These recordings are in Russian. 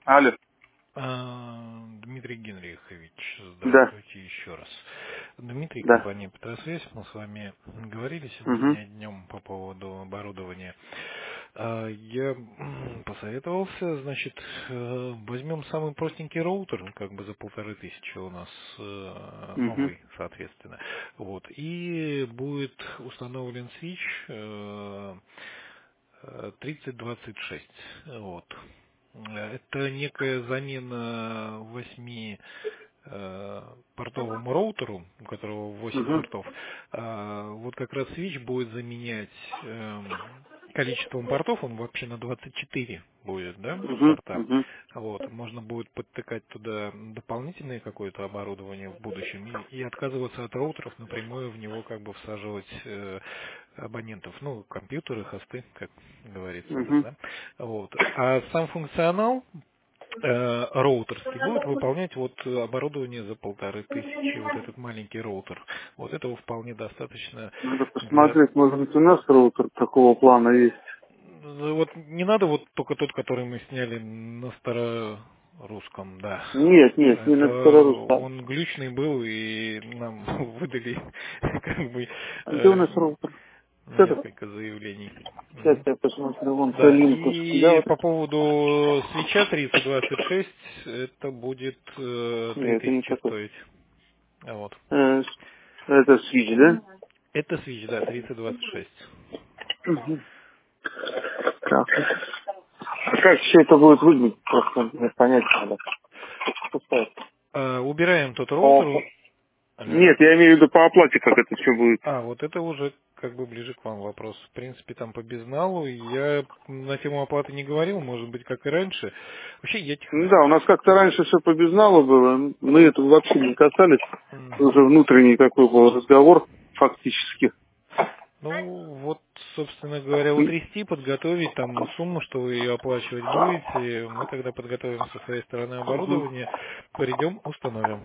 Алло. Дмитрий Генрихович, Да, здравствуйте еще раз. Дмитрий, да. компания Петросвязь, мы с вами говорили Угу. сегодня днем по поводу оборудования. Я посоветовался, значит, возьмем самый простенький роутер, как бы за 1500 у нас Угу. новый, соответственно. Вот. И будет установлен свич 3026. Вот. Это некая замена 8 портовому роутеру, у которого 8 Угу. портов. Вот как раз switch будет заменять количеством портов, он вообще на 24 будет, да, Угу. порта. Угу. Вот, можно будет подтыкать туда дополнительное какое-то оборудование в будущем и отказываться от роутеров, напрямую в него как бы всаживать абонентов, ну, компьютеры, хосты, как говорится у нас, Угу. да. Вот. А сам функционал роутерский будет выполнять вот оборудование за 1500, вот этот маленький роутер. Вот этого вполне достаточно Надо для... посмотреть, может быть, у нас роутер такого плана есть. Вот не надо вот только тот, который мы сняли на старорусском, да. Нет, нет, не Это на старорусском. он глючный был, и нам выдали как бы А где у нас роутер? Это, несколько заявлений. сейчас Мгм. я посмотрю, вон Да, Калинкус. Да, и вот. по поводу свеча 3026, это будет Нет, это не 3000 такой. стоить. Вот. Это свич, да? Это свич, да, 3026. Угу. Так. А как все это будет выглядеть? Просто мне понять надо. Пускай. Убираем тот роутер. По- Алло. Нет, я имею в виду по оплате, как это все будет. Вот это уже как бы ближе к вам вопрос. В принципе, там по безналу. Я на тему оплаты не говорил, может быть, как и раньше. Вообще, я Ну технарь. да, у нас как-то раньше все по безналу было. Мы этого вообще не касались. Мгм. Уже внутренний такой был разговор фактически. Ну, вот, собственно говоря, утрясти, подготовить там сумму, что вы ее оплачивать будете. Мы тогда подготовим со своей стороны оборудование, придем, установим.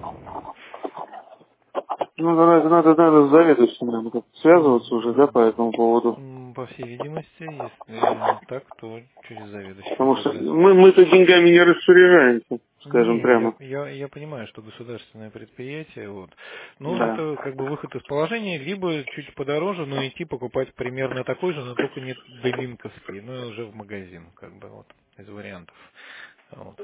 Ну, надо с заведующим наверное, как-то связываться уже, да, по этому поводу. По всей видимости, если так, то через заведующего Потому что тогда. мы-то деньгами не распоряжаемся, скажем Не, прямо. я понимаю, что государственное предприятие, вот. Но Да. это как бы выход из положения, либо чуть подороже, но идти покупать примерно такой же, но только не делинковский, но уже в магазин, как бы вот, из вариантов. Вот.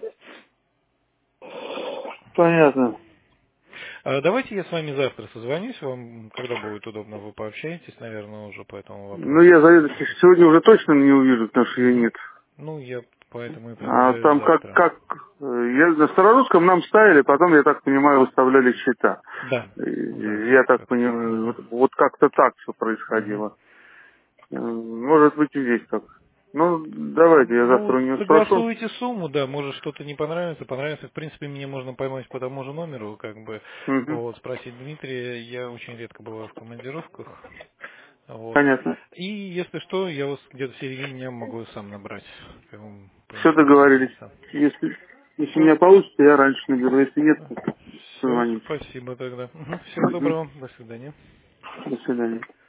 Понятно. Давайте я с вами завтра созвонюсь, вам, когда будет удобно, вы пообщаетесь, наверное, уже по этому Ну, вопросу. я заведующих сегодня уже точно не увижу, потому что ее Мгм. нет. Ну, я поэтому и А предлагаю там завтра. я на старорусском нам ставили, потом, я так понимаю, выставляли счета. Да, да, Я так как. понимаю, Мгм. вот как-то так все Мгм. происходило. Может быть и здесь так. Ну, давайте, я завтра Ну, у нее спрошу. согласуйте сумму, да, может что-то не понравится, понравится. В принципе, меня можно поймать по тому же номеру, как бы, Мгм. вот, спросить Дмитрия, я очень редко бываю в командировках, вот. Понятно. И если что, я вас где-то в середине дня могу сам набрать, как бы Все договорились. поинтересоваться. Если у Все, меня получится, я раньше наберу. Если нет, то все, позвоните. спасибо тогда. Всего Мгм. доброго, до свидания. До свидания.